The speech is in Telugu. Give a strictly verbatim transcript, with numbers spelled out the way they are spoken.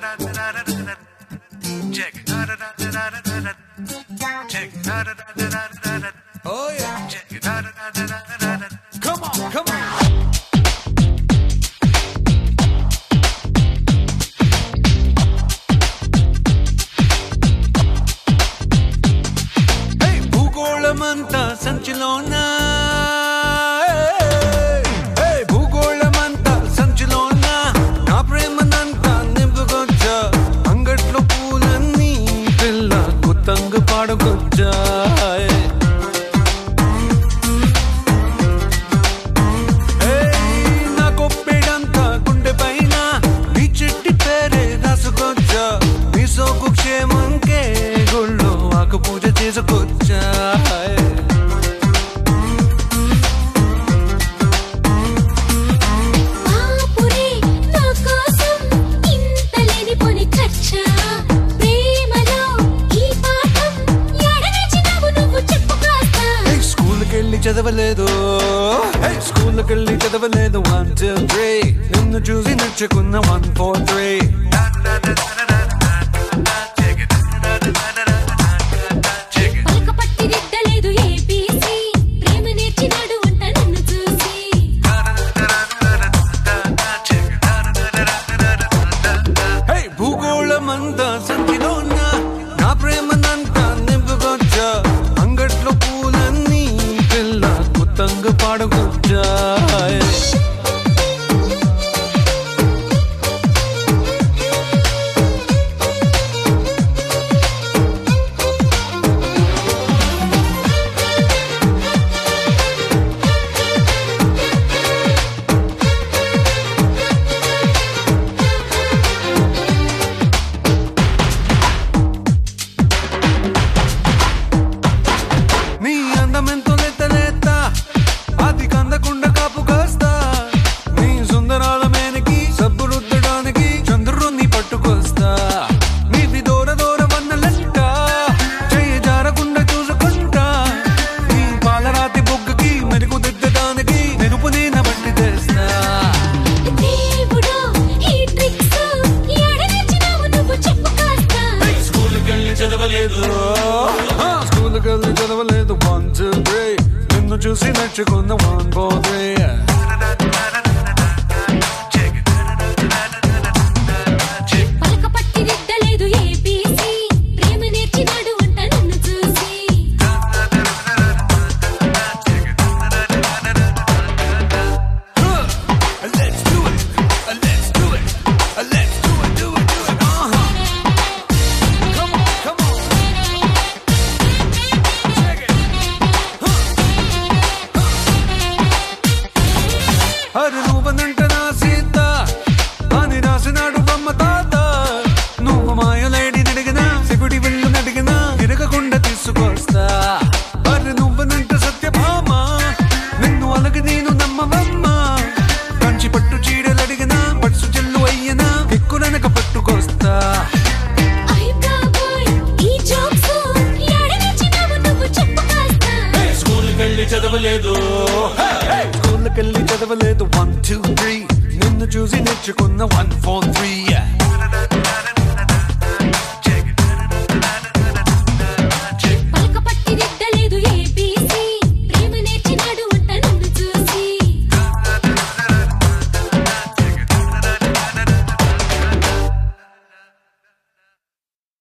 Check. Check. Oh yeah. Check. Come on, come on. Hey, భూగోళమంతా సంచిలోనా చదవలేదు స్కూల్కి వెళ్ళి చదవలేదు వన్ టూ త్రీ నిన్ను చూసి నచ్చుకున్న వన్ ఫోర్ త్రీ భూగోళమంతా సంచిలోనా నా ప్రేమనంతా నింపుకొచ్చా అంగట్లో పూలన్నీ కుతంగ పాడుకొచ్చా నీ అందమెంతో లేత లేత అది కందకుండా కాపు కాస్తా నీ సుందరాల మేనకి సబ్బు రుద్దడానికి చంద్రుణ్ణి పట్టుకొస్తా నీది దూర దూర వన్నలంట చెయ్యి జారకుండా చూసుకుంటా నీ పాలరాతి బొగ్గకి మెరుగు దిద్దడానికి మెరుపు నేన బట్టి తెస్తా స్కూల్కి వెళ్ళి చదవలేదు స్కూల్కి వెళ్ళి చదవలేదు వన్ టూ త్రీ నిన్ను చూసి నచ్చుకున్న వన్ ఫోర్ త్రీ అరే నువ్వనంట నా సీత అని రాసినాడు బొమ్మ తాత నువ్వు మాయలేడి నడిగినా సిగుడి వెళ్ళు నడిగినా తిరగకుండా తీసుకొస్తా అరే నువ్వనంట సత్యభామ నిన్ను అలగి నేను నమ్మవమ్మ కంచి పట్టు చీడలు అడిగినా పట్సు చెల్లు అయ్యనా ఎక్కుననక పట్టుకొస్తా స్కూల్కి వెళ్ళి చదవలేదు స్కూల్కి వెళ్ళి చదవలేదు వన్ టూ త్రీ నిన్ను చూసి నేర్చుకున్న వన్ ఫోర్ త్రీ